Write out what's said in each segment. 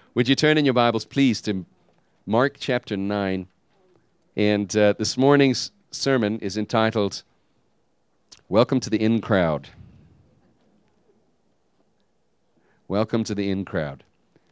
Would you turn in your Bibles, please, to Mark chapter 9? And this morning's sermon is entitled, Welcome to the In Crowd. Welcome to the In Crowd.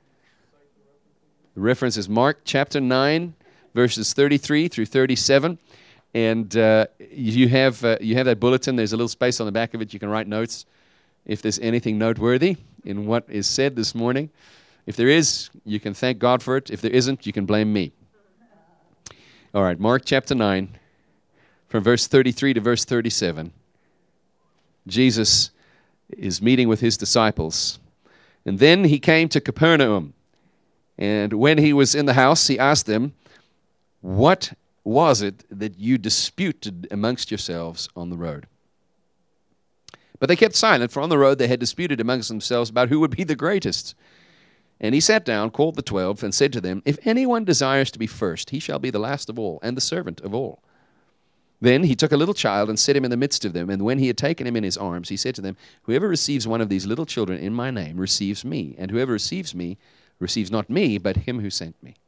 The reference is Mark chapter 9, verses 33 through 37. And you have that bulletin. There's a little space on the back of it. You can write notes if there's anything noteworthy in what is said this morning. If there is, you can thank God for it. If there isn't, you can blame me. All right, Mark chapter 9, from verse 33 to verse 37. Jesus is meeting with his disciples. And then he came to Capernaum. And when he was in the house, he asked them, "What was it that you disputed amongst yourselves on the road?" But they kept silent, for on the road they had disputed amongst themselves about who would be the greatest. And he sat down, called the 12, and said to them, "If anyone desires to be first, he shall be the last of all, and the servant of all." Then he took a little child and set him in the midst of them. And when he had taken him in his arms, he said to them, "Whoever receives one of these little children in my name receives me, and whoever receives me receives not me, but him who sent me."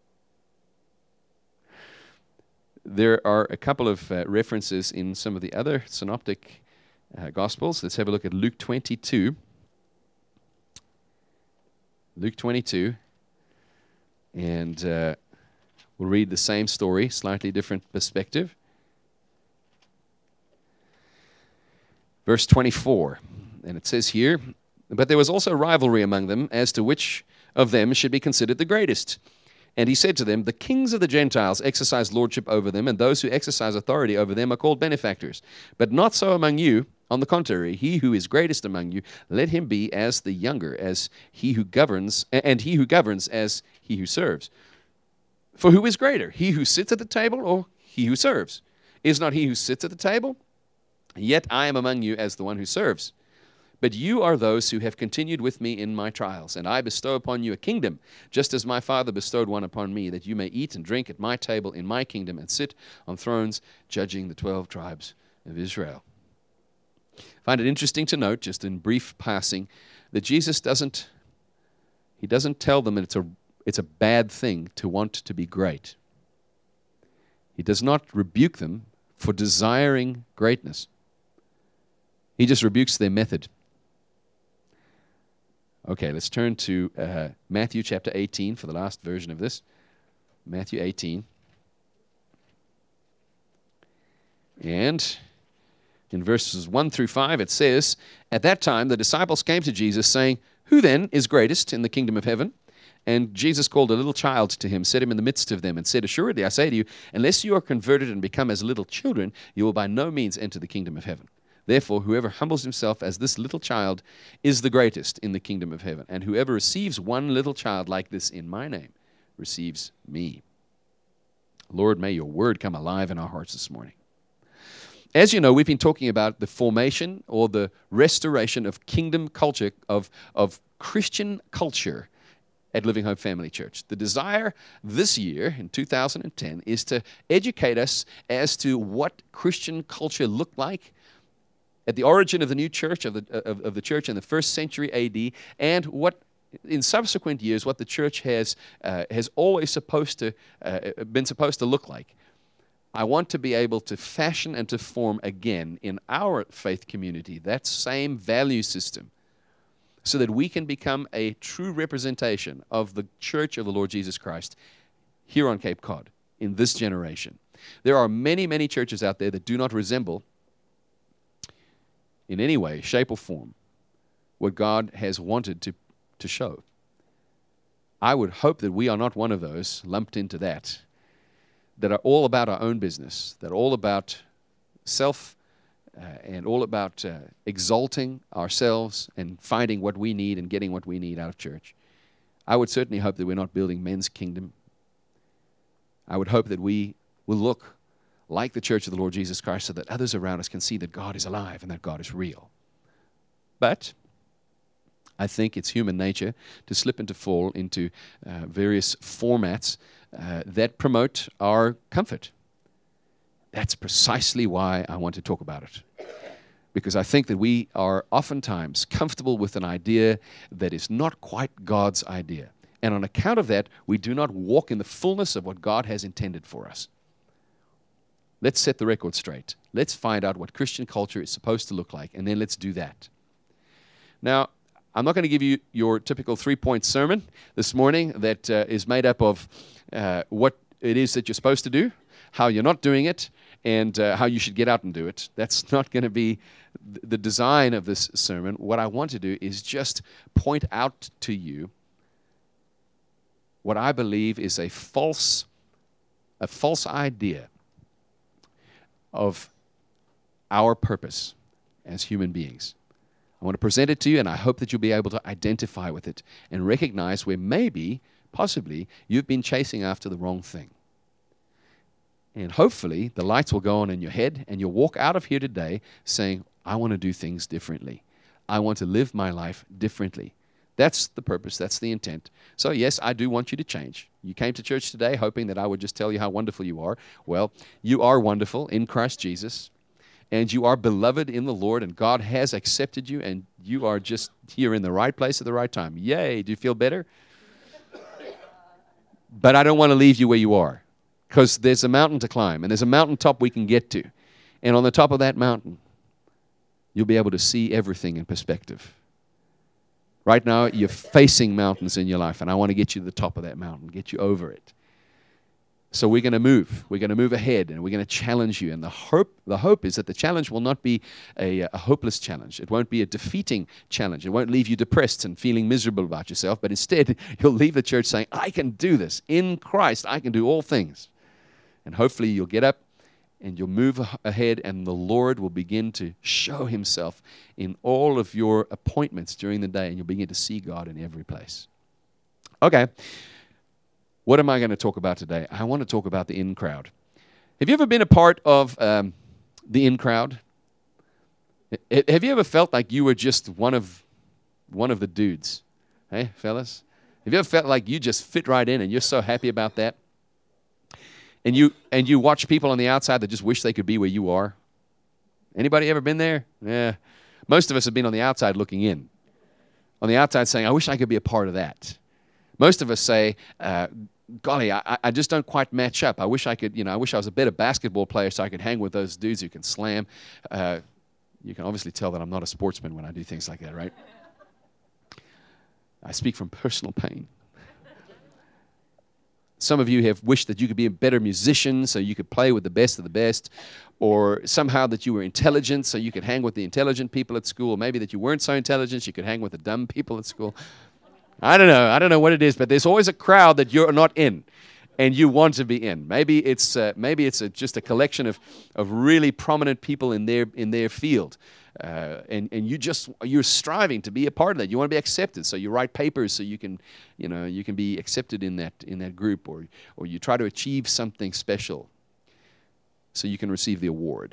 There are a couple of references in some of the other synoptic Gospels. Let's have a look at Luke 22. Luke 22, and we'll read the same story, slightly different perspective. Verse 24, and it says here, "But there was also rivalry among them as to which of them should be considered the greatest. And he said to them, the kings of the Gentiles exercise lordship over them, and those who exercise authority over them are called benefactors. But not so among you. On the contrary, he who is greatest among you, let him be as the younger, as he who governs, and he who governs as he who serves. For who is greater, he who sits at the table or he who serves? Is not he who sits at the table? Yet I am among you as the one who serves. But you are those who have continued with me in my trials, and I bestow upon you a kingdom, just as my Father bestowed one upon me, that you may eat and drink at my table in my kingdom and sit on thrones judging the 12 tribes of Israel." I find it interesting to note, just in brief passing, that Jesus doesn't tell them that it's a bad thing to want to be great. He does not rebuke them for desiring greatness. He just rebukes their method. Okay, let's turn to Matthew chapter 18 for the last version of this. Matthew 18. And in verses 1 through 5, it says, "At that time the disciples came to Jesus, saying, 'Who then is greatest in the kingdom of heaven?' And Jesus called a little child to him, set him in the midst of them, and said, 'Assuredly I say to you, unless you are converted and become as little children, you will by no means enter the kingdom of heaven. Therefore, whoever humbles himself as this little child is the greatest in the kingdom of heaven. And whoever receives one little child like this in my name receives me.'" Lord, may your word come alive in our hearts this morning. As you know, we've been talking about the formation or the restoration of kingdom culture, of Christian culture at Living Hope Family Church. The desire this year, in 2010, is to educate us as to what Christian culture looked like at the origin of the new church, of the church in the first century AD, and what in subsequent years, what the church has always been supposed to look like. I want to be able to fashion and to form again in our faith community that same value system so that we can become a true representation of the church of the Lord Jesus Christ here on Cape Cod in this generation. There are many, many churches out there that do not resemble in any way, shape, or form what God has wanted to show. I would hope that we are not one of those lumped into that are all about our own business, that are all about self and all about exalting ourselves and finding what we need and getting what we need out of church. I would certainly hope that we're not building men's kingdom. I would hope that we will look like the church of the Lord Jesus Christ so that others around us can see that God is alive and that God is real. But I think it's human nature to slip and to fall into various formats that promote our comfort. That's precisely why I want to talk about it. Because I think that we are oftentimes comfortable with an idea that is not quite God's idea. And on account of that, we do not walk in the fullness of what God has intended for us. Let's set the record straight. Let's find out what Christian culture is supposed to look like, and then let's do that. Now, I'm not going to give you your typical 3-point sermon this morning that is made up of what it is that you're supposed to do, how you're not doing it, and how you should get out and do it. That's not going to be the design of this sermon. What I want to do is just point out to you what I believe is a false idea of our purpose as human beings. I want to present it to you, and I hope that you'll be able to identify with it and recognize where maybe, possibly, you've been chasing after the wrong thing. And hopefully, the lights will go on in your head, and you'll walk out of here today saying, I want to do things differently. I want to live my life differently. That's the purpose. That's the intent. So, yes, I do want you to change. You came to church today hoping that I would just tell you how wonderful you are. Well, you are wonderful in Christ Jesus, and you are beloved in the Lord, and God has accepted you, and you are just here in the right place at the right time. Yay! Do you feel better? But I don't want to leave you where you are, because there's a mountain to climb, and there's a mountaintop we can get to. And on the top of that mountain, you'll be able to see everything in perspective. Right now, you're facing mountains in your life, and I want to get you to the top of that mountain, get you over it. So we're going to move. We're going to move ahead, and we're going to challenge you. And the hope is that the challenge will not be a hopeless challenge. It won't be a defeating challenge. It won't leave you depressed and feeling miserable about yourself, but instead, you'll leave the church saying, I can do this. In Christ, I can do all things. And hopefully, you'll get up, and you'll move ahead, and the Lord will begin to show himself in all of your appointments during the day, and you'll begin to see God in every place. Okay, what am I going to talk about today? I want to talk about the in crowd. Have you ever been a part of the in crowd? Have you ever felt like you were just one of the dudes? Hey, fellas? Have you ever felt like you just fit right in, and you're so happy about that? And you watch people on the outside that just wish they could be where you are. Anybody ever been there? Yeah. Most of us have been on the outside looking in. On the outside saying, I wish I could be a part of that. Most of us say, golly, I just don't quite match up. I wish I could, I wish I was a better basketball player so I could hang with those dudes who can slam. You can obviously tell that I'm not a sportsman when I do things like that, right? I speak from personal pain. Some of you have wished that you could be a better musician so you could play with the best of the best, or somehow that you were intelligent so you could hang with the intelligent people at school, or maybe that you weren't so intelligent you could hang with the dumb people at school. I don't know what it is, but there's always a crowd that you're not in and you want to be in. Maybe it's just a collection of really prominent people in their field. And you're striving to be a part of that. You want to be accepted, so you write papers so you can be accepted in that group, or you try to achieve something special so you can receive the award.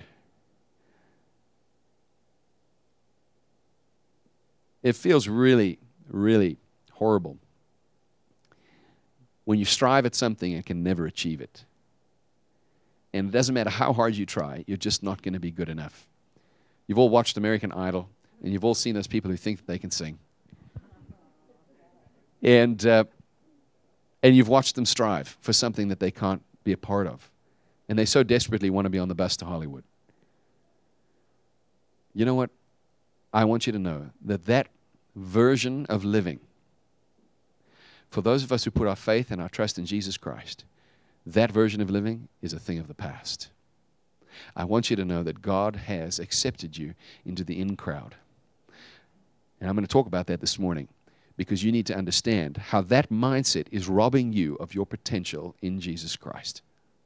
It feels really, really horrible when you strive at something and can never achieve it. And it doesn't matter how hard you try, you're just not going to be good enough. You've all watched American Idol, and you've all seen those people who think that they can sing. And you've watched them strive for something that they can't be a part of. And they so desperately want to be on the bus to Hollywood. You know what? I want you to know that version of living, for those of us who put our faith and our trust in Jesus Christ, that version of living is a thing of the past. I want you to know that God has accepted you into the in crowd. And I'm going to talk about that this morning because you need to understand how that mindset is robbing you of your potential in Jesus Christ.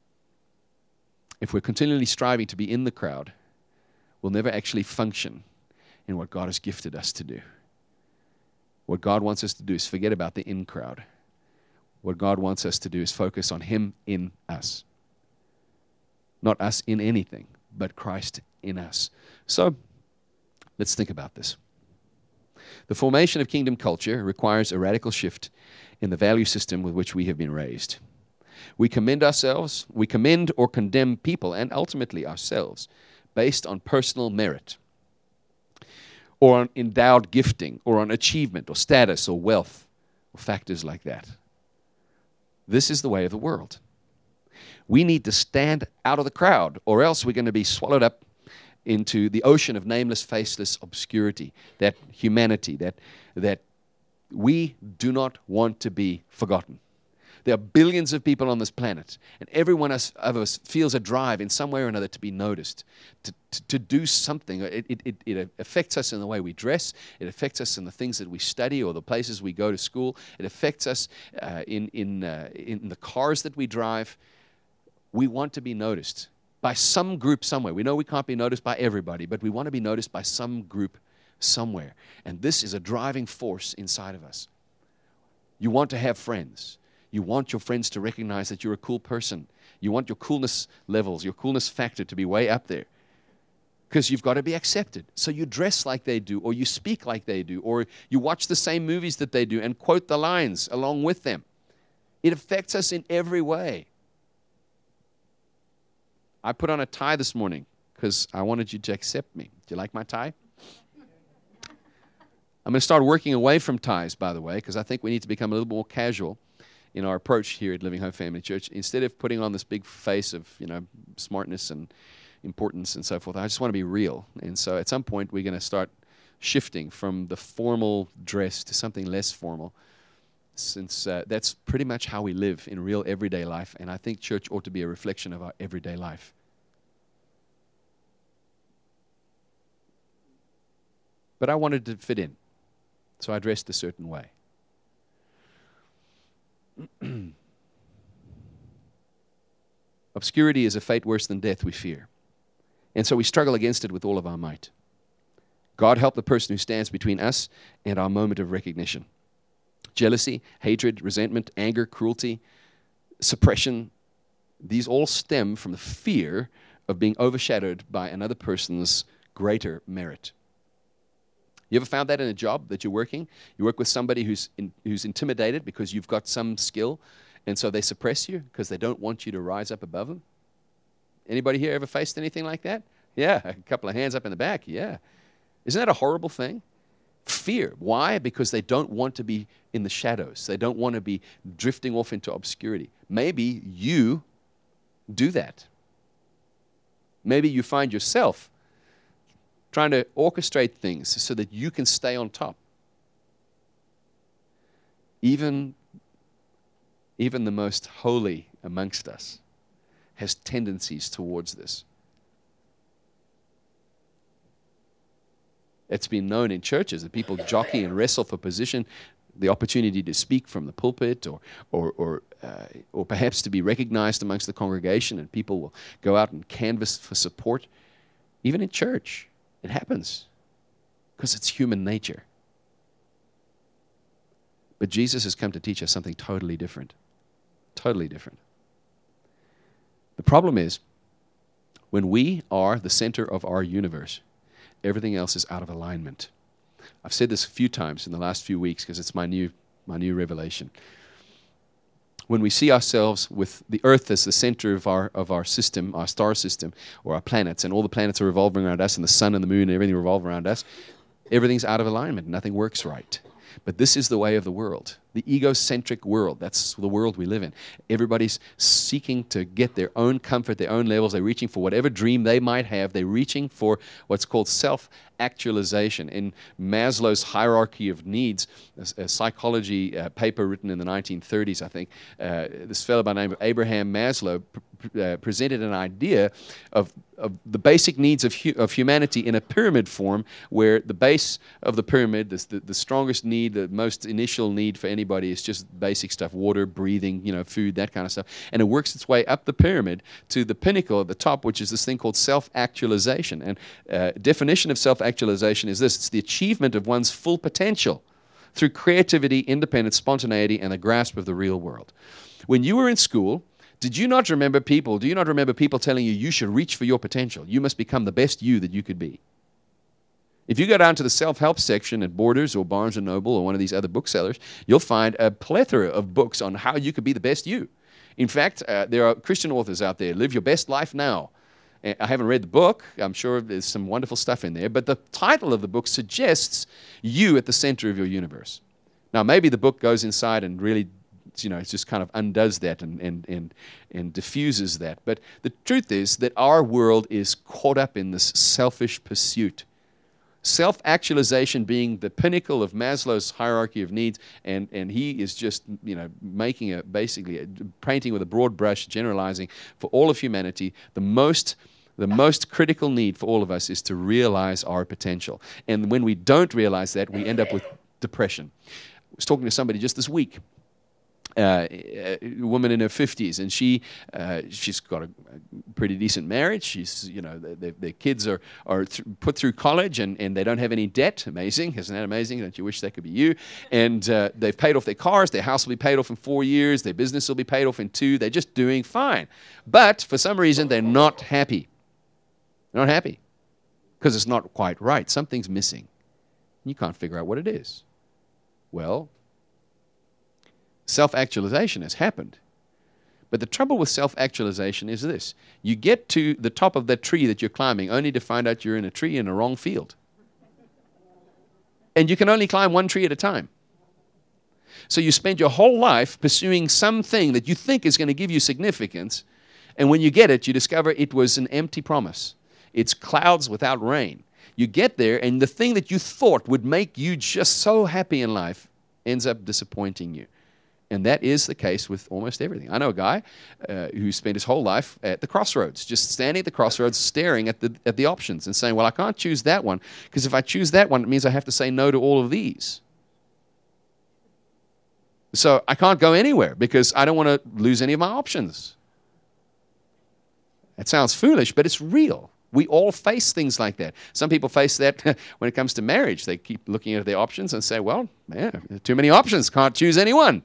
If we're continually striving to be in the crowd, we'll never actually function in what God has gifted us to do. What God wants us to do is forget about the in crowd. What God wants us to do is focus on Him in us. Not us in anything, but Christ in us. So, let's think about this. The formation of kingdom culture requires a radical shift in the value system with which we have been raised. We commend or condemn people and ultimately ourselves based on personal merit, or on endowed gifting, or on achievement, or status, or wealth, or factors like that. This is the way of the world. We need to stand out of the crowd, or else we're going to be swallowed up into the ocean of nameless, faceless obscurity, that humanity, that we do not want to be forgotten. There are billions of people on this planet, and every one of us feels a drive in some way or another to be noticed, to do something. It affects us in the way we dress. It affects us in the things that we study or the places we go to school. It affects us in the cars that we drive. We want to be noticed by some group somewhere. We know we can't be noticed by everybody, but we want to be noticed by some group somewhere. And this is a driving force inside of us. You want to have friends. You want your friends to recognize that you're a cool person. You want your coolness levels, your coolness factor to be way up there. Because you've got to be accepted. So you dress like they do, or you speak like they do, or you watch the same movies that they do and quote the lines along with them. It affects us in every way. I put on a tie this morning because I wanted you to accept me. Do you like my tie? I'm going to start working away from ties, by the way, because I think we need to become a little more casual in our approach here at Living Hope Family Church. Instead of putting on this big face of, smartness and importance and so forth, I just want to be real. And so at some point, we're going to start shifting from the formal dress to something less formal, since that's pretty much how we live in real everyday life. And I think church ought to be a reflection of our everyday life. But I wanted to fit in, so I dressed a certain way. Obscurity is a fate worse than death, we fear. And so we struggle against it with all of our might. God help the person who stands between us and our moment of recognition. Jealousy, hatred, resentment, anger, cruelty, suppression, these all stem from the fear of being overshadowed by another person's greater merit. You ever found that in a job that you're working? You work with somebody who's intimidated because you've got some skill, and so they suppress you because they don't want you to rise up above them? Anybody here ever faced anything like that? Yeah, a couple of hands up in the back, yeah. Isn't that a horrible thing? Fear. Why? Because they don't want to be in the shadows. They don't want to be drifting off into obscurity. Maybe you do that. Maybe you find yourself trying to orchestrate things so that you can stay on top. Even the most holy amongst us has tendencies towards this. It's been known in churches that people jockey and wrestle for position, the opportunity to speak from the pulpit, or perhaps to be recognized amongst the congregation, and people will go out and canvass for support. Even in church, it happens because it's human nature. But Jesus has come to teach us something totally different. Totally different. The problem is, when we are the center of our universe, everything else is out of alignment. I've said this a few times in the last few weeks because it's my new revelation. When we see ourselves with the earth as the center of our system, our star system, or our planets, and all the planets are revolving around us, and the sun and the moon and everything revolve around us, everything's out of alignment. Nothing works right. But this is the way of the world, the egocentric world. That's the world we live in. Everybody's seeking to get their own comfort, their own levels. They're reaching for whatever dream they might have. They're reaching for what's called self-actualization. In Maslow's hierarchy of needs, a psychology paper written in the 1930s, I think, this fellow by the name of Abraham Maslow presented an idea of the basic needs of humanity in a pyramid form, where the base of the pyramid, the strongest need, the most initial need for anybody is just basic stuff: water, breathing, food, that kind of stuff. And it works its way up the pyramid to the pinnacle at the top, which is this thing called self-actualization. And definition of self-actualization is this: it's the achievement of one's full potential through creativity, independence, spontaneity, and the grasp of the real world. When you were in school, do you not remember people telling you should reach for your potential? You must become the best you that you could be. If you go down to the self-help section at Borders or Barnes & Noble or one of these other booksellers, you'll find a plethora of books on how you could be the best you. In fact, there are Christian authors out there, Live Your Best Life Now. I haven't read the book. I'm sure there's some wonderful stuff in there. But the title of the book suggests you at the center of your universe. Now, maybe the book goes inside and really, it just kind of undoes that and diffuses that. But the truth is that our world is caught up in this selfish pursuit. Self-actualization being the pinnacle of Maslow's hierarchy of needs, and he is just, making basically a painting with a broad brush, generalizing for all of humanity. The most critical need for all of us is to realize our potential. And when we don't realize that, we end up with depression. I was talking to somebody just this week, a woman in her 50s, and she's got a pretty decent marriage. She's, their kids are put through college, and they don't have any debt. Amazing. Isn't that amazing? Don't you wish that could be you? And they've paid off their cars. Their house will be paid off in 4 years. Their business will be paid off in 2. They're just doing fine. But for some reason, they're not happy. They're not happy because it's not quite right. Something's missing. You can't figure out what it is. Well, self-actualization has happened. But the trouble with self-actualization is this. You get to the top of that tree that you're climbing only to find out you're in a tree in a wrong field. And you can only climb one tree at a time. So you spend your whole life pursuing something that you think is going to give you significance, and when you get it, you discover it was an empty promise. It's clouds without rain. You get there, and the thing that you thought would make you just so happy in life ends up disappointing you. And that is the case with almost everything. I know a guy who spent his whole life at the crossroads, just standing at the crossroads, staring at the options and saying, well, I can't choose that one, because if I choose that one, it means I have to say no to all of these. So I can't go anywhere because I don't want to lose any of my options. It sounds foolish, but it's real. We all face things like that. Some people face that when it comes to marriage. They keep looking at their options and say, well, man, too many options, can't choose any one.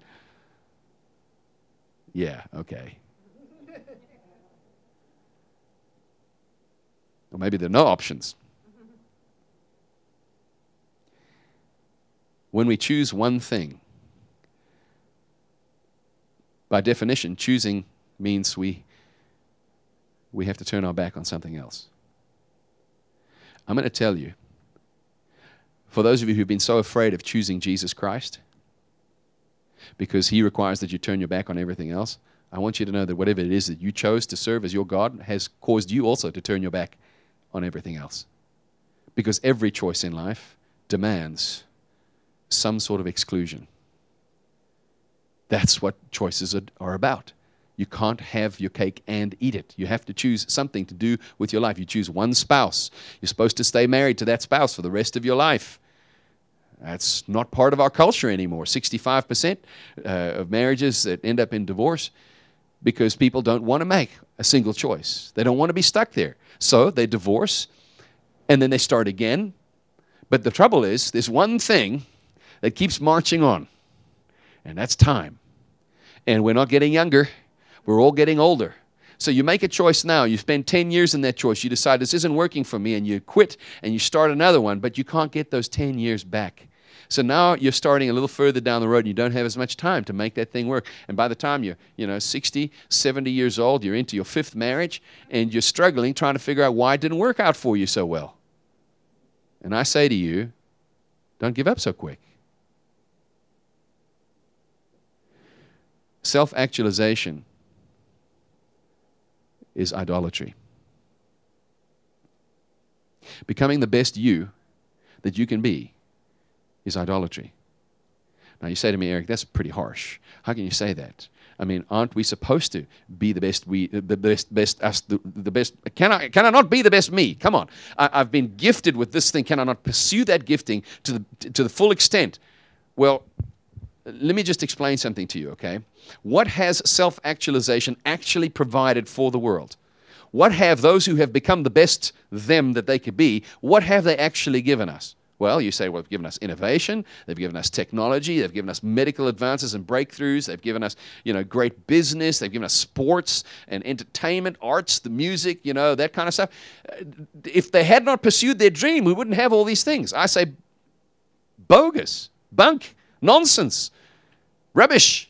Yeah, okay. Or maybe there are no options. When we choose one thing, by definition, choosing means we have to turn our back on something else. I'm going to tell you, for those of you who've been so afraid of choosing Jesus Christ, because he requires that you turn your back on everything else, I want you to know that whatever it is that you chose to serve as your God has caused you also to turn your back on everything else. Because every choice in life demands some sort of exclusion. That's what choices are about. You can't have your cake and eat it. You have to choose something to do with your life. You choose one spouse. You're supposed to stay married to that spouse for the rest of your life. That's not part of our culture anymore. 65% of marriages that end up in divorce because people don't want to make a single choice. They don't want to be stuck there. So they divorce, and then they start again. But the trouble is, there's one thing that keeps marching on, and that's time. And we're not getting younger. We're all getting older. So you make a choice now. You spend 10 years in that choice. You decide this isn't working for me, and you quit, and you start another one, but you can't get those 10 years back. So now you're starting a little further down the road, and you don't have as much time to make that thing work. And by the time you're 60, 70 years old, you're into your 5th marriage, and you're struggling trying to figure out why it didn't work out for you so well. And I say to you, don't give up so quick. Self-actualization is idolatry. Becoming the best you that you can be is idolatry. Now you say to me, Eric, that's pretty harsh. How can you say that? I mean, aren't we supposed to be the best us, the best? Can I not be the best me? Come on. I've been gifted with this thing. Can I not pursue that gifting to the full extent? Well, let me just explain something to you, okay? What has self-actualization actually provided for the world? What have those who have become the best them that they could be, what have they actually given us? Well, you say, well, they've given us innovation, they've given us technology, they've given us medical advances and breakthroughs, they've given us, great business, they've given us sports and entertainment, arts, the music, that kind of stuff. If they had not pursued their dream, we wouldn't have all these things. I say bogus, bunk, nonsense, rubbish.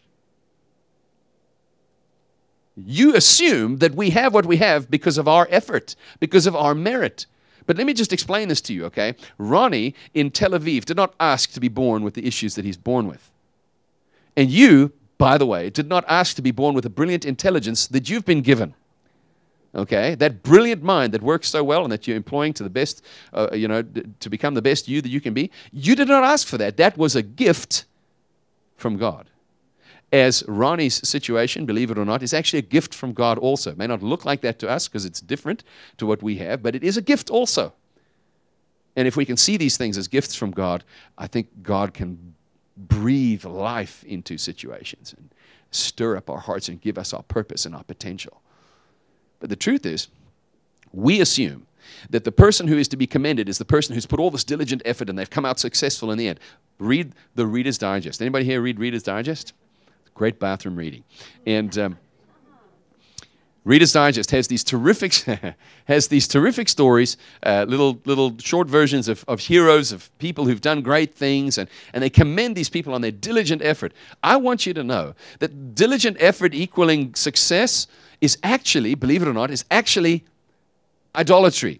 You assume that we have what we have because of our effort, because of our merit. But let me just explain this to you, okay? Ronnie in Tel Aviv did not ask to be born with the issues that he's born with. And you, by the way, did not ask to be born with a brilliant intelligence that you've been given. Okay? That brilliant mind that works so well and that you're employing to the best, to become the best you that you can be. You did not ask for that. That was a gift from God. As Ronnie's situation, believe it or not, is actually a gift from God also. It may not look like that to us because it's different to what we have, but it is a gift also. And if we can see these things as gifts from God, I think God can breathe life into situations and stir up our hearts and give us our purpose and our potential. But the truth is, we assume that the person who is to be commended is the person who's put all this diligent effort and they've come out successful in the end. Read the Reader's Digest. Anybody here read Reader's Digest? Great bathroom reading. And Reader's Digest has these terrific stories, little short versions of heroes, of people who've done great things, and they commend these people on their diligent effort. I want you to know that diligent effort equaling success is actually, believe it or not, is actually idolatry.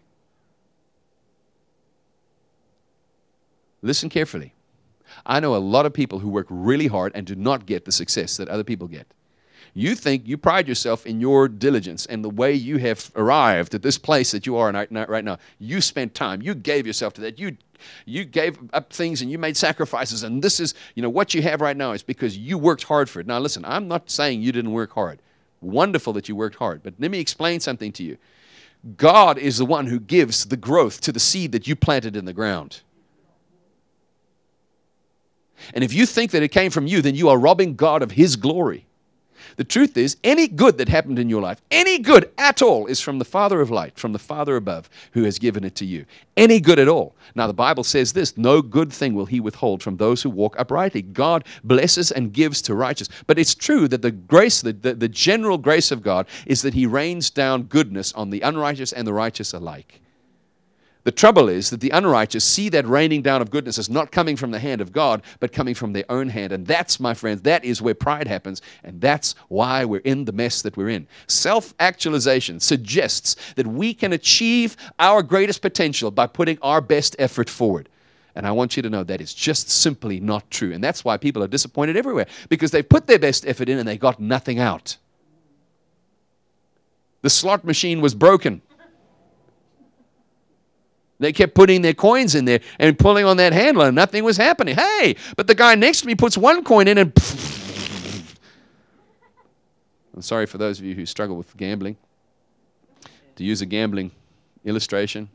Listen carefully. I know a lot of people who work really hard and do not get the success that other people get. You think you pride yourself in your diligence and the way you have arrived at this place that you are right now. You spent time. You gave yourself to that. You gave up things and you made sacrifices. And this is, what you have right now is because you worked hard for it. Now, listen, I'm not saying you didn't work hard. Wonderful that you worked hard. But let me explain something to you. God is the one who gives the growth to the seed that you planted in the ground. And if you think that it came from you, then you are robbing God of His glory. The truth is, any good that happened in your life, any good at all, is from the Father of light, from the Father above, who has given it to you. Any good at all. Now, the Bible says this, no good thing will He withhold from those who walk uprightly. God blesses and gives to righteous. But it's true that the grace, the general grace of God is that He rains down goodness on the unrighteous and the righteous alike. The trouble is that the unrighteous see that raining down of goodness as not coming from the hand of God, but coming from their own hand. And that's, my friends, that is where pride happens. And that's why we're in the mess that we're in. Self-actualization suggests that we can achieve our greatest potential by putting our best effort forward. And I want you to know that is just simply not true. And that's why people are disappointed everywhere, because they've put their best effort in and they got nothing out. The slot machine was broken. They kept putting their coins in there and pulling on that handle and nothing was happening. Hey, but the guy next to me puts one coin in and... I'm sorry for those of you who struggle with gambling. To use a gambling illustration.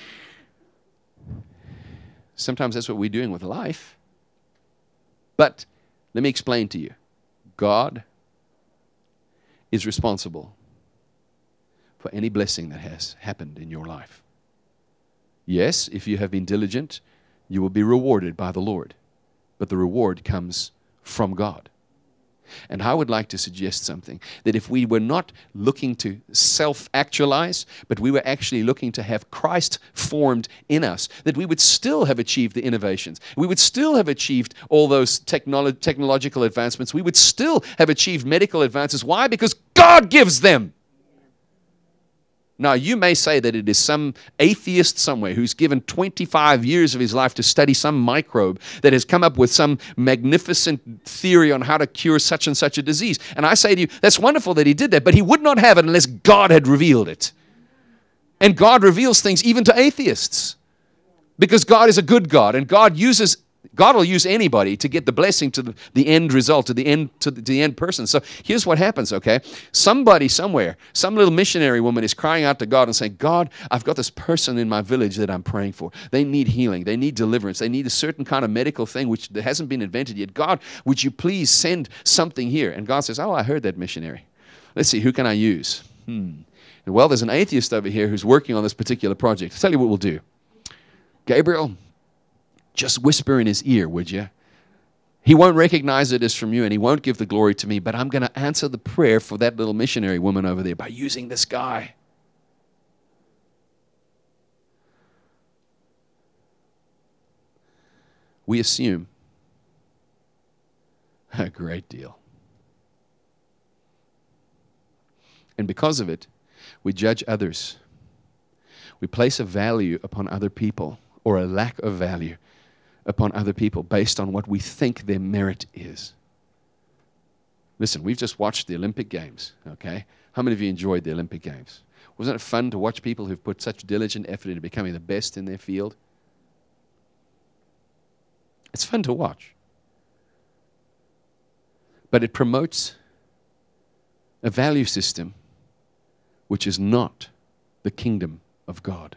Sometimes that's what we're doing with life. But let me explain to you. God is responsible for any blessing that has happened in your life. Yes, if you have been diligent, you will be rewarded by the Lord. But the reward comes from God. And I would like to suggest something, that if we were not looking to self-actualize, but we were actually looking to have Christ formed in us, that we would still have achieved the innovations. We would still have achieved all those technological advancements. We would still have achieved medical advances. Why? Because God gives them. Now, you may say that it is some atheist somewhere who's given 25 years of his life to study some microbe that has come up with some magnificent theory on how to cure such and such a disease. And I say to you, that's wonderful that he did that, but he would not have it unless God had revealed it. And God reveals things even to atheists, because God is a good God, and God will use anybody to get the blessing to the end result, to the end person. So here's what happens, okay? Somebody somewhere, some little missionary woman is crying out to God and saying, God, I've got this person in my village that I'm praying for. They need healing. They need deliverance. They need a certain kind of medical thing which hasn't been invented yet. God, would you please send something here? And God says, oh, I heard that missionary. Let's see, who can I use? And well, there's an atheist over here who's working on this particular project. I'll tell you what we'll do. Gabriel, just whisper in his ear, would you? He won't recognize it as from you, and he won't give the glory to me, but I'm going to answer the prayer for that little missionary woman over there by using this guy. We assume a great deal. And because of it, we judge others. We place a value upon other people, or a lack of value upon other people based on what we think their merit is. Listen, we've just watched the Olympic Games, okay? How many of you enjoyed the Olympic Games? Wasn't it fun to watch people who've put such diligent effort into becoming the best in their field? It's fun to watch. But it promotes a value system which is not the kingdom of God.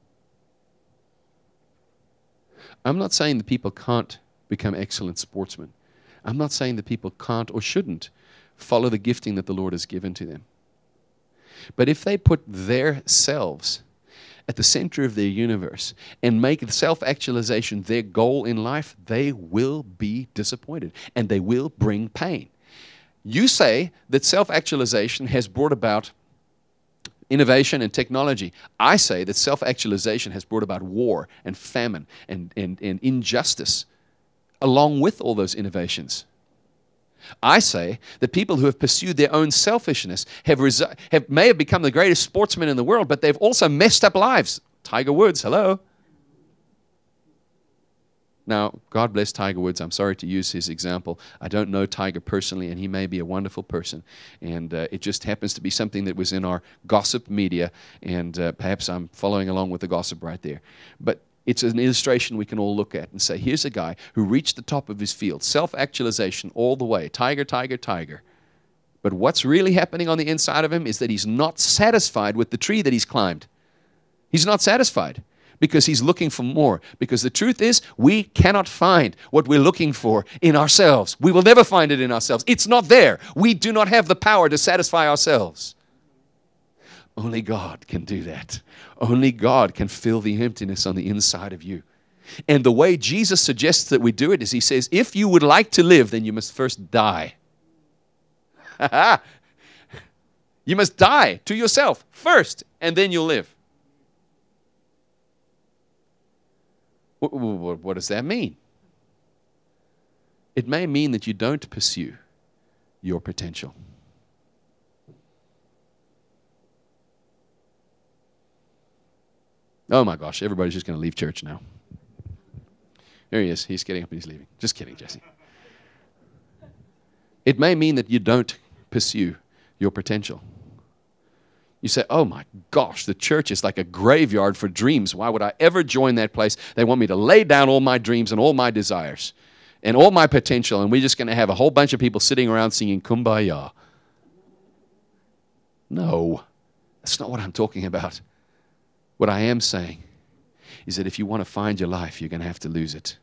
I'm not saying that people can't become excellent sportsmen. I'm not saying that people can't or shouldn't follow the gifting that the Lord has given to them. But if they put their selves at the center of their universe and make self-actualization their goal in life, they will be disappointed and they will bring pain. You say that self-actualization has brought about innovation and technology. I say that self-actualization has brought about war and famine and injustice along with all those innovations. I say that people who have pursued their own selfishness may have become the greatest sportsmen in the world, but they've also messed up lives. Tiger Woods, hello. Now, God bless Tiger Woods. I'm sorry to use his example. I don't know Tiger personally, and he may be a wonderful person. And it just happens to be something that was in our gossip media, and perhaps I'm following along with the gossip right there. But it's an illustration we can all look at and say, here's a guy who reached the top of his field, self-actualization all the way, tiger, tiger, tiger. But what's really happening on the inside of him is that he's not satisfied with the tree that he's climbed. He's not satisfied because he's looking for more. Because the truth is, we cannot find what we're looking for in ourselves. We will never find it in ourselves. It's not there. We do not have the power to satisfy ourselves. Only God can do that. Only God can fill the emptiness on the inside of you. And the way Jesus suggests that we do it is he says, if you would like to live, then you must first die. You must die to yourself first, and then you'll live. What does that mean? It may mean that you don't pursue your potential. Oh my gosh, everybody's just going to leave church now. There he is. He's getting up and he's leaving. Just kidding, Jesse. It may mean that you don't pursue your potential. You say, oh my gosh, the church is like a graveyard for dreams. Why would I ever join that place? They want me to lay down all my dreams and all my desires and all my potential, and we're just going to have a whole bunch of people sitting around singing Kumbaya. No, that's not what I'm talking about. What I am saying is that if you want to find your life, you're going to have to lose it.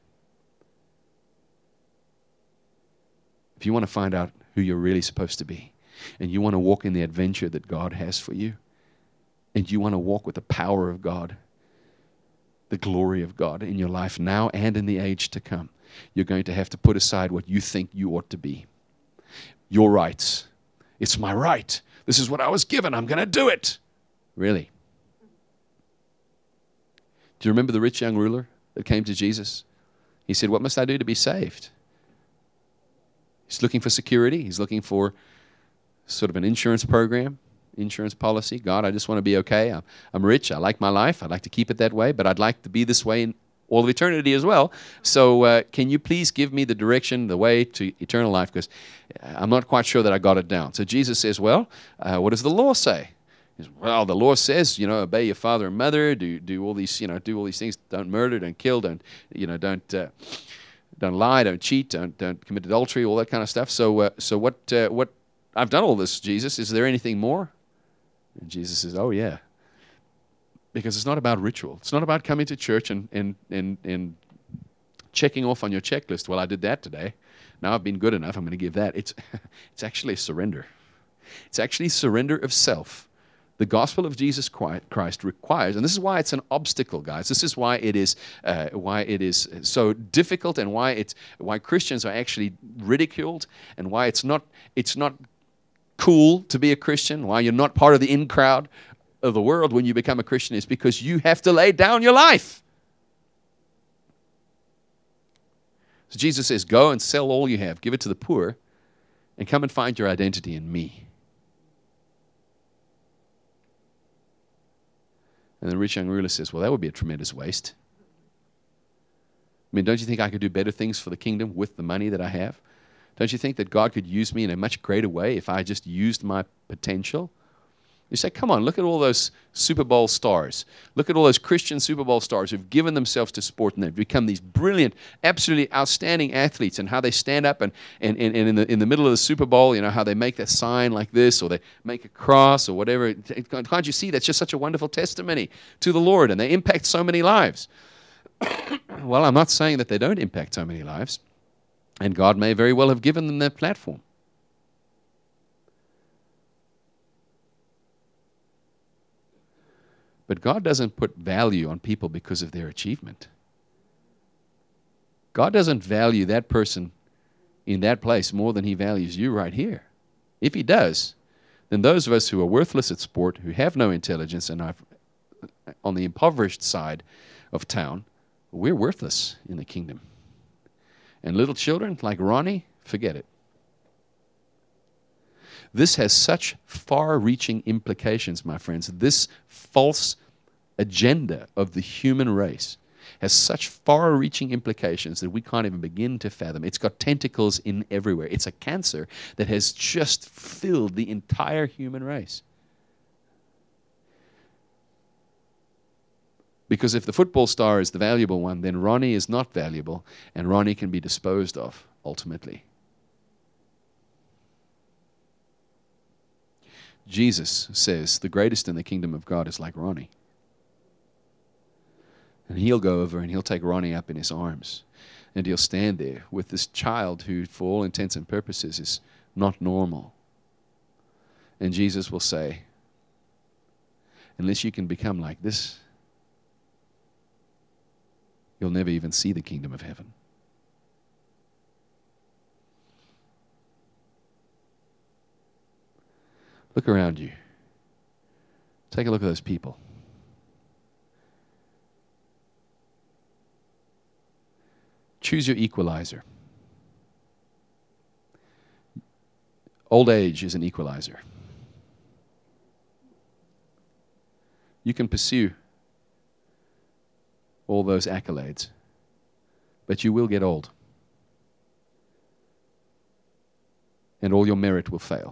If you want to find out who you're really supposed to be, and you want to walk in the adventure that God has for you, and you want to walk with the power of God, the glory of God in your life now and in the age to come, you're going to have to put aside what you think you ought to be. Your rights. It's my right. This is what I was given. I'm going to do it. Really? Do you remember the rich young ruler that came to Jesus? He said, what must I do to be saved? He's looking for security. He's looking for sort of an insurance program, insurance policy. God, I just want to be okay. I'm rich. I like my life. I'd like to keep it that way, but I'd like to be this way in all of eternity as well. So can you please give me the direction, the way to eternal life? Because I'm not quite sure that I got it down. So Jesus says, well, what does the law say? Well, the law says, obey your father and mother, do all these, do all these things. Don't murder, don't kill, don't lie, don't cheat, don't commit adultery, all that kind of stuff. So what? I've done all this, Jesus. Is there anything more? And Jesus says, oh yeah, because it's not about ritual. It's not about coming to church and checking off on your checklist. Well, I did that today. Now I've been good enough. I'm going to give that. It's actually a surrender. It's actually surrender of self. The gospel of Jesus Christ requires, and this is why it's an obstacle, guys. This is why it is so difficult, and why Christians are actually ridiculed, and why it's not cool to be a Christian. Why you're not part of the in crowd of the world when you become a Christian is because you have to lay down your life. So Jesus says, "Go and sell all you have, give it to the poor, and come and find your identity in me." And the rich young ruler says, well, that would be a tremendous waste. I mean, don't you think I could do better things for the kingdom with the money that I have? Don't you think that God could use me in a much greater way if I just used my potential? You say, come on, look at all those Super Bowl stars. Look at all those Christian Super Bowl stars who've given themselves to sport and they've become these brilliant, absolutely outstanding athletes, and how they stand up and in the middle of the Super Bowl, you know, how they make that sign like this, or they make a cross or whatever. Can't you see that's just such a wonderful testimony to the Lord, and they impact so many lives? Well, I'm not saying that they don't impact so many lives, and God may very well have given them that platform. But God doesn't put value on people because of their achievement. God doesn't value that person in that place more than he values you right here. If he does, then those of us who are worthless at sport, who have no intelligence and are on the impoverished side of town, we're worthless in the kingdom. And little children like Ronnie, forget it. This has such far-reaching implications, my friends. This false agenda of the human race has such far-reaching implications that we can't even begin to fathom. It's got tentacles in everywhere. It's a cancer that has just filled the entire human race. Because if the football star is the valuable one, then Ronnie is not valuable, and Ronnie can be disposed of, ultimately. Jesus says the greatest in the kingdom of God is like Ronnie. And he'll go over and he'll take Ronnie up in his arms. And he'll stand there with this child who, for all intents and purposes, is not normal. And Jesus will say, unless you can become like this, you'll never even see the kingdom of heaven. Look around you. Take a look at those people. Choose your equalizer. Old age is an equalizer. You can pursue all those accolades, but you will get old. And all your merit will fail.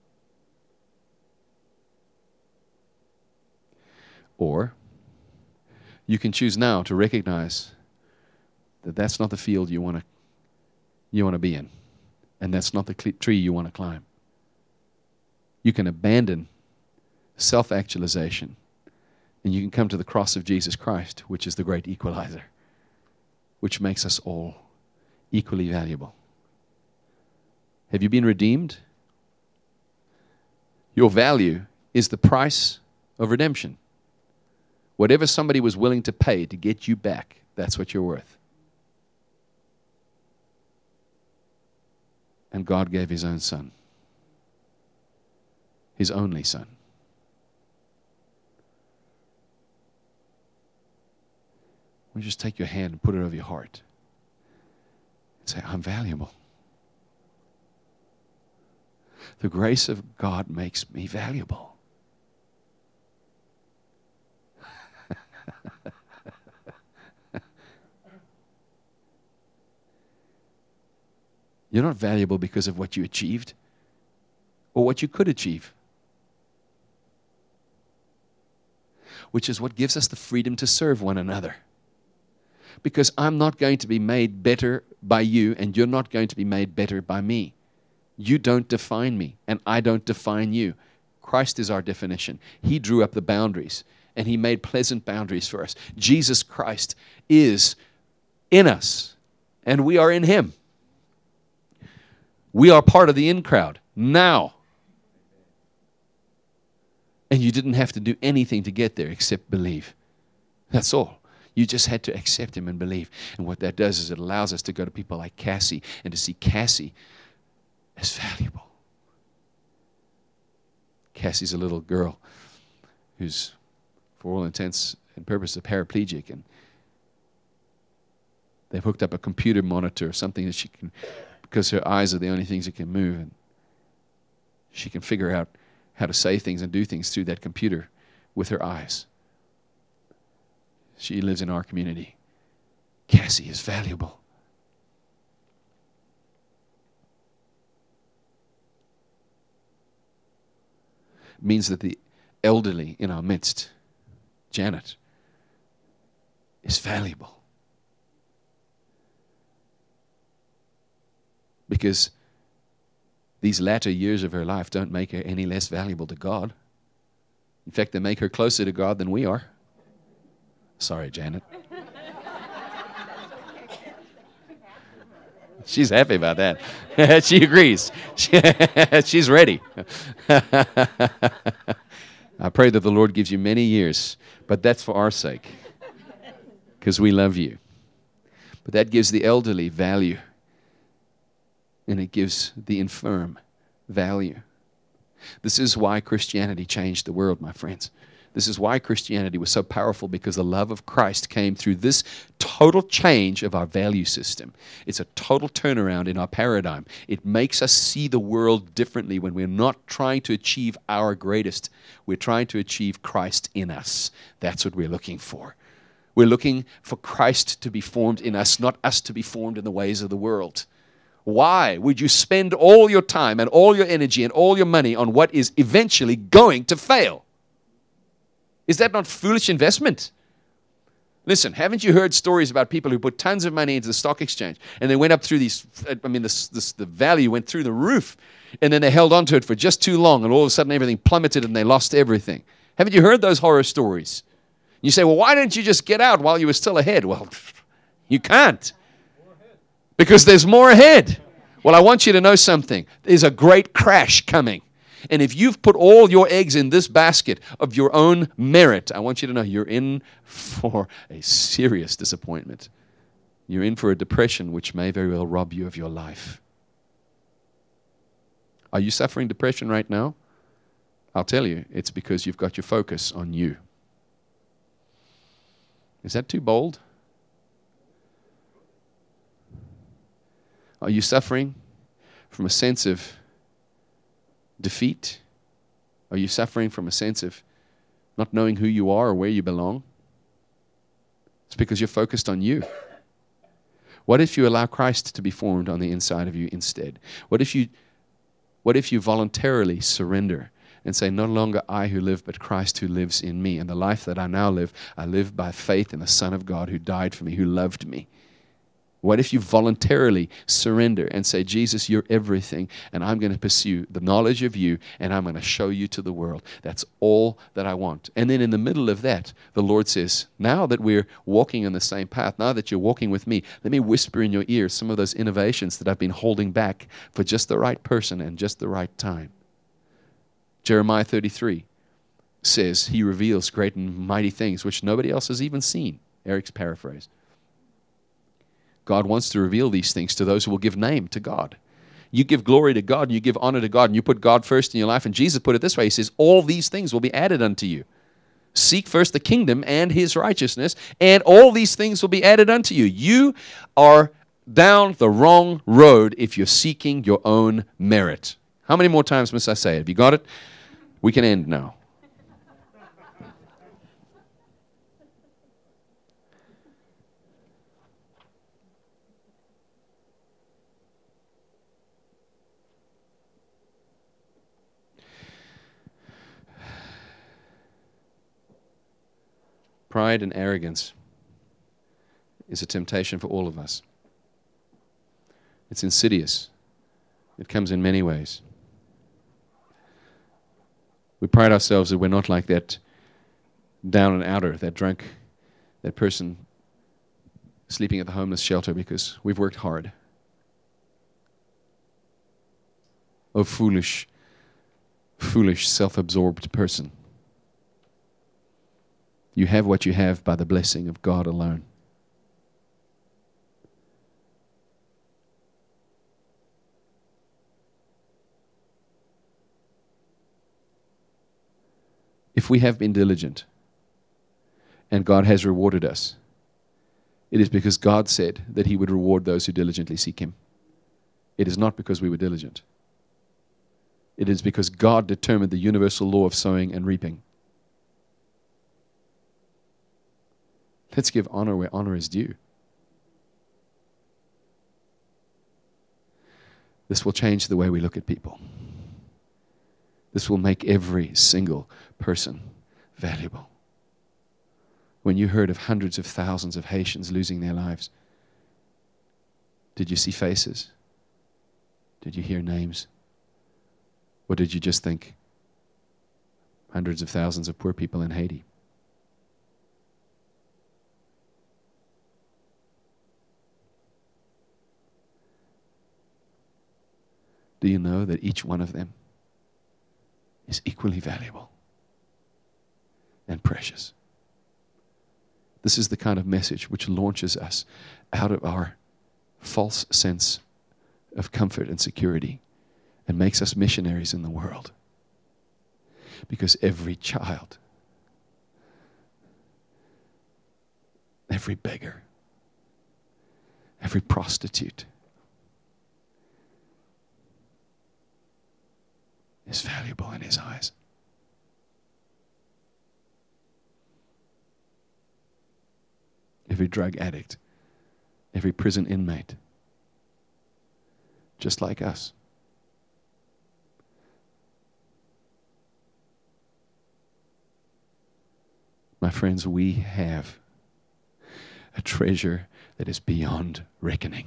Or you can choose now to recognize that that's not the field you want to be in, and that's not the tree you want to climb. You can abandon self-actualization, and you can come to the cross of Jesus Christ, which is the great equalizer, which makes us all equally valuable. Have you been redeemed? Your value is the price of redemption. Whatever somebody was willing to pay to get you back, that's what you're worth. And God gave his own son, his only son. Why don't you just take your hand and put it over your heart and say, I'm valuable. The grace of God makes me valuable. You're not valuable because of what you achieved or what you could achieve, which is what gives us the freedom to serve one another. Because I'm not going to be made better by you, and you're not going to be made better by me. You don't define me, and I don't define you. Christ is our definition. He drew up the boundaries, and he made pleasant boundaries for us. Jesus Christ is in us, and we are in him. We are part of the in crowd now. And you didn't have to do anything to get there except believe. That's all. You just had to accept him and believe. And what that does is it allows us to go to people like Cassie and to see Cassie as valuable. Cassie's a little girl who's, for all intents and purposes, a paraplegic. And they've hooked up a computer monitor or something that she can, because her eyes are the only things that can move, and she can figure out how to say things and do things through that computer with her eyes. She lives in our community. Cassie is valuable. It means that the elderly in our midst, Janet, is valuable. Because these latter years of her life don't make her any less valuable to God. In fact, they make her closer to God than we are. Sorry, Janet. She's happy about that. She agrees. She's ready. I pray that the Lord gives you many years, but that's for our sake, because we love you. But that gives the elderly value, and it gives the infirm value. This is why Christianity changed the world, my friends. This is why Christianity was so powerful, because the love of Christ came through this total change of our value system. It's a total turnaround in our paradigm. It makes us see the world differently when we're not trying to achieve our greatest. We're trying to achieve Christ in us. That's what we're looking for. We're looking for Christ to be formed in us, not us to be formed in the ways of the world. Why would you spend all your time and all your energy and all your money on what is eventually going to fail? Is that not foolish investment? Listen, haven't you heard stories about people who put tons of money into the stock exchange and they went up through the value went through the roof, and then they held on to it for just too long, and all of a sudden everything plummeted and they lost everything? Haven't you heard those horror stories? You say, well, why didn't you just get out while you were still ahead? Well, you can't, because there's more ahead. Well, I want you to know something. There's a great crash coming. And if you've put all your eggs in this basket of your own merit, I want you to know you're in for a serious disappointment. You're in for a depression which may very well rob you of your life. Are you suffering depression right now? I'll tell you, it's because you've got your focus on you. Is that too bold? Are you suffering from a sense of defeat? Are you suffering from a sense of not knowing who you are or where you belong? It's because you're focused on you. What if you allow Christ to be formed on the inside of you instead? What if you voluntarily surrender and say, no longer I who live, but Christ who lives in me. And the life that I now live, I live by faith in the Son of God who died for me, who loved me. What if you voluntarily surrender and say, Jesus, you're everything, and I'm going to pursue the knowledge of you, and I'm going to show you to the world. That's all that I want. And then in the middle of that, the Lord says, now that we're walking on the same path, now that you're walking with me, let me whisper in your ear some of those innovations that I've been holding back for just the right person and just the right time. Jeremiah 33 says he reveals great and mighty things which nobody else has even seen. Eric's paraphrase. God wants to reveal these things to those who will give name to God. You give glory to God, and you give honor to God, and you put God first in your life. And Jesus put it this way. He says, all these things will be added unto you. Seek first the kingdom and his righteousness, and all these things will be added unto you. You are down the wrong road if you're seeking your own merit. How many more times must I say it? Have you got it? We can end now. Pride and arrogance is a temptation for all of us. It's insidious. It comes in many ways. We pride ourselves that we're not like that down and outer, that drunk, that person sleeping at the homeless shelter because we've worked hard. Oh, foolish, self-absorbed person. You have what you have by the blessing of God alone. If we have been diligent and God has rewarded us, it is because God said that he would reward those who diligently seek him. It is not because we were diligent. It is because God determined the universal law of sowing and reaping. Let's give honor where honor is due. This will change the way we look at people. This will make every single person valuable. When you heard of hundreds of thousands of Haitians losing their lives, did you see faces? Did you hear names? Or did you just think hundreds of thousands of poor people in Haiti? Do you know that each one of them is equally valuable and precious? This is the kind of message which launches us out of our false sense of comfort and security and makes us missionaries in the world. Because every child, every beggar, every prostitute is valuable in his eyes. Every drug addict, every prison inmate, just like us. My friends, we have a treasure that is beyond reckoning.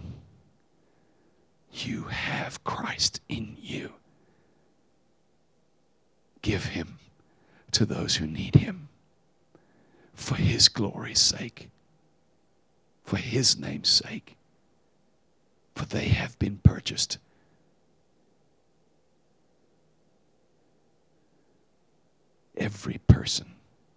You have Christ in you. Give him to those who need him for his glory's sake, for his name's sake, for they have been purchased. Every person,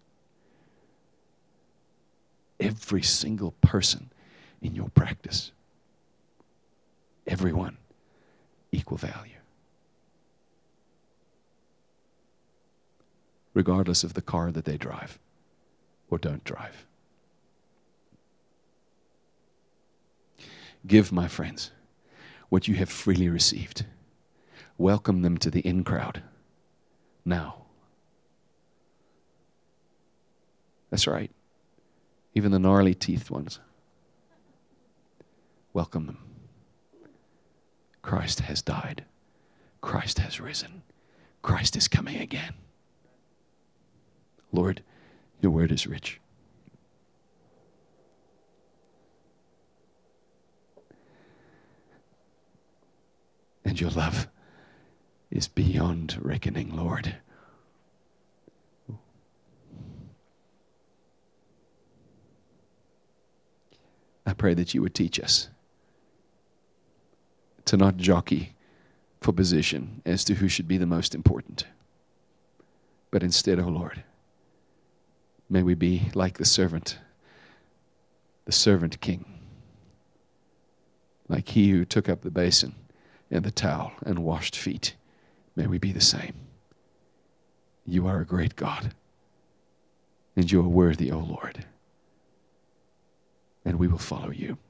every single person in your practice, everyone, equal value. Regardless of the car that they drive or don't drive. Give, my friends, what you have freely received. Welcome them to the in crowd now. That's right. Even the gnarly teethed ones. Welcome them. Christ has died. Christ has risen. Christ is coming again. Lord, your word is rich. And your love is beyond reckoning, Lord. I pray that you would teach us to not jockey for position as to who should be the most important. But instead, oh Lord, may we be like the servant king, like he who took up the basin and the towel and washed feet. May we be the same. You are a great God, and you are worthy, O Lord, and we will follow you.